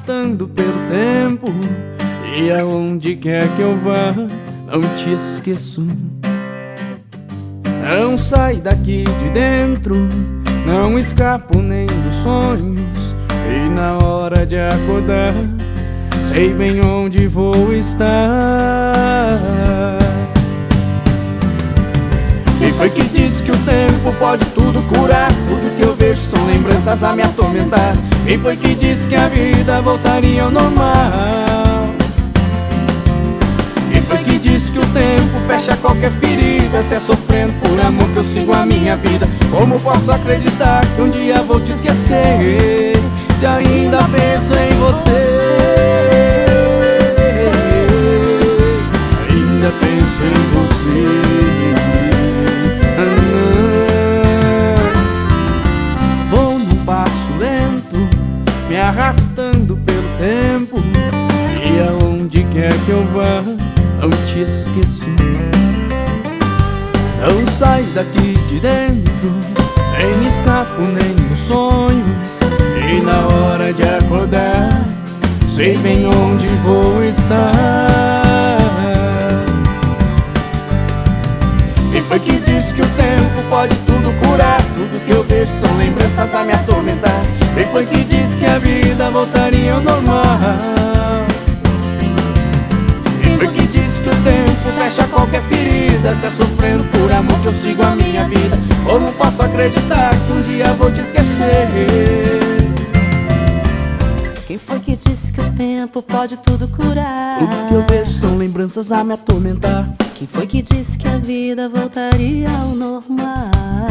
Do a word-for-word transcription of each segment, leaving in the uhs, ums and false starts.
arrastando pelo tempo, e aonde quer que eu vá, não te esqueço. Não sai daqui de dentro, não escapo nem dos sonhos, e na hora de acordar, sei bem onde vou estar. Quem foi que disse que o tempo pode tudo curar? Tudo que eu vejo são lembranças a me atormentar. Quem foi que disse que a vida voltaria ao normal? Quem foi que disse que o tempo fecha qualquer ferida? Se é sofrendo por amor que eu sigo a minha vida, como posso acreditar que um dia vou te esquecer, se ainda penso em você? Ainda penso em você. Vou num passo lento, me arrastando pelo tempo, e aonde quer que eu vá, não te esqueço. Não saio daqui de dentro, nem escapo nem dos sonhos, e na hora de acordar, sei bem onde vou estar. Quem foi que disse que o tempo pode tudo curar? Tudo que eu vejo são lembranças a me atormentar. Quem foi que disse que a vida voltaria ao normal? Quem foi que disse que o tempo fecha qualquer ferida? Se é sofrendo por amor que eu sigo a minha vida, como posso acreditar que um dia vou te esquecer? Quem foi que disse que o tempo pode tudo curar? Tudo que eu vejo são lembranças a me atormentar. Quem foi que disse que a vida voltaria ao normal?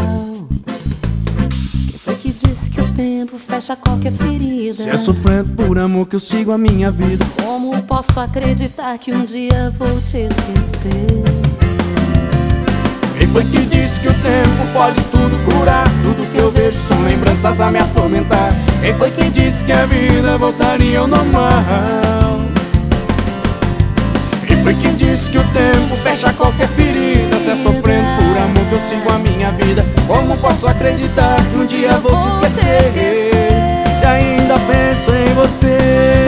Quem foi que disse que o tempo fecha qualquer ferida? Se é sofrendo por amor que eu sigo a minha vida, como posso acreditar que um dia vou te esquecer? Quem foi que disse que o tempo pode tudo curar? Tudo que eu vejo são lembranças a me atormentar. Quem foi que disse que a vida voltaria ao normal? Quem foi que disse que o tempo fecha qualquer ferida? Se é sofrendo por amor que eu sigo a minha vida, como posso acreditar que um dia vou te esquecer, se ainda penso em você?